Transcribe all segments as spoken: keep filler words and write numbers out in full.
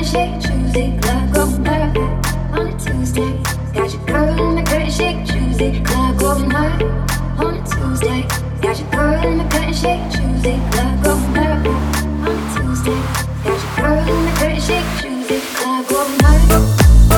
shake, Tuesday, club going hard on a Tuesday. Got your girl in the curtain shake, Tuesday, club going hard on a Tuesday. Got your girl in the curtain shake, Tuesday, club going hard on a Tuesday. Got your girl in the curtain shake, Tuesday, club going hard.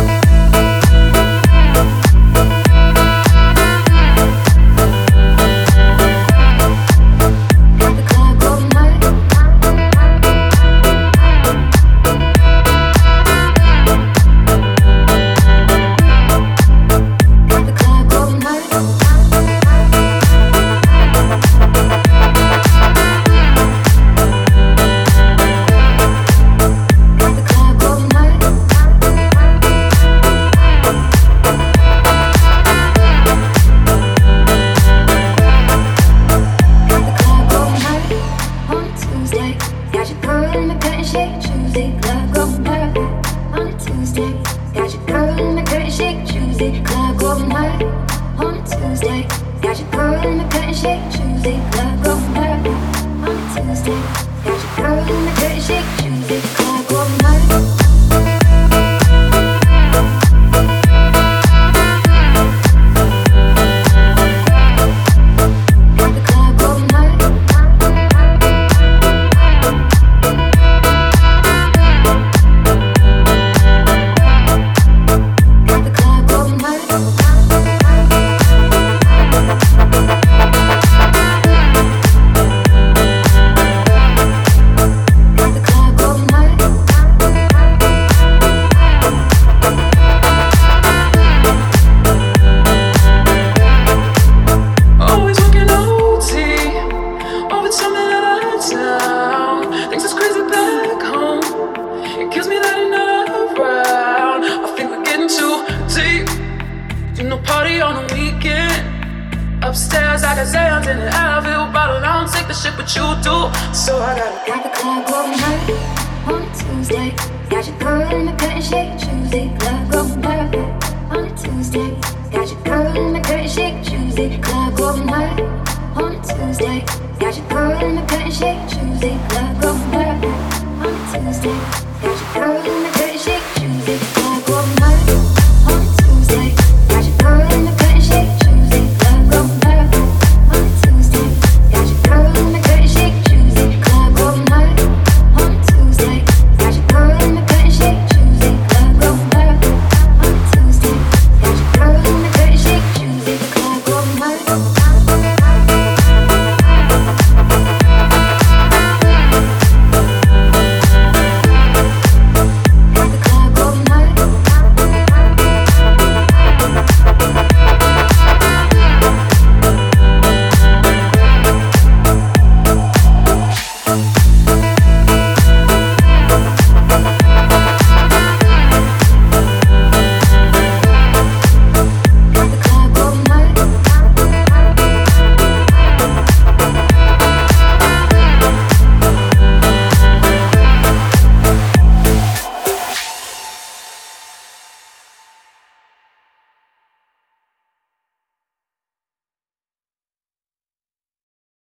Upstairs, I got Zans in an Advil bottle. I don't take the shit, but you do. So I gotta got the club going hard on a Tuesday. Got your girl in the curtain shake, Tuesday. Club going hard on a Tuesday. Got your girl in the curtain shake, Tuesday. Club going hard on a Tuesday. Got your girl in the curtain shake, Tuesday. Club going hard on a Tuesday. Got your girl in the curtain shake.